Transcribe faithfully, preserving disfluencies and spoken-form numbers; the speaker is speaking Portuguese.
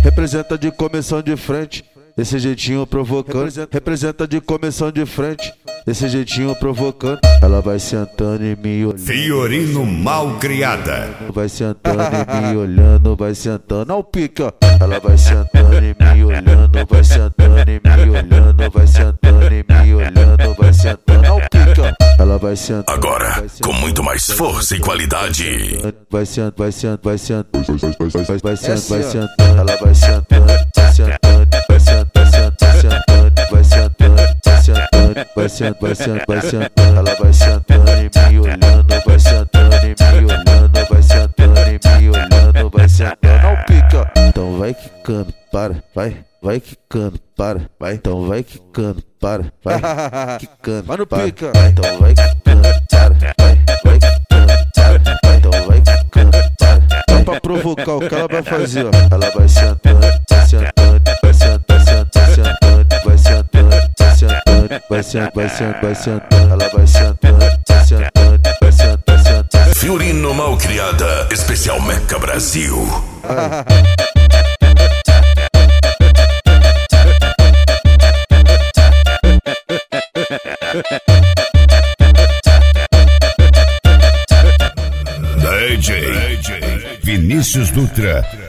representa de comissão de frente, esse jeitinho provocando. Representa de comissão de frente, esse jeitinho provocando. Ela vai sentando e me olhando. Fiorino Malcriada. Vai sentando e me olhando, vai sentando. Olha o pique, ó. Ela vai sentando e me olhando, vai sentando e me olhando, vai sentando e me olhando, vai sentando. Olha o pique, ó. Ela vai sentando. Agora, com muito mais força e qualidade. Vai sentando, vai sentando, vai sentando, vai sentando, vai sentando, vai sentando. Ela vai sentando, vai sentando, vai sentando, vai sentando, vai sentando, vai sentando, vai sentando, vai sentando. Ela vai sentando e me olhando, vai sentando e me olhando, vai sentando e me olhando, vai sentando. Olha o pique, ó. Então vai quicando, para, vai, vai quicando, para, vai. Então vai quicando, para, vai, quicando, vai no pique, ó. Então vai quicando, para, vai, vai quicando, para, vai. Então vai quicando, para. Só pra provocar o que ela vai fazer, ó. Ela vai sentando, vai sentando, vai sentando, vai sentando, vai sentando, vai sentando, vai sentando, vai sentando, ela vai sentando, vai sentando, vai sentando, vai sentando. Fiorino Malcriada, especial Meca Brasil. D J Vinícius Dutra.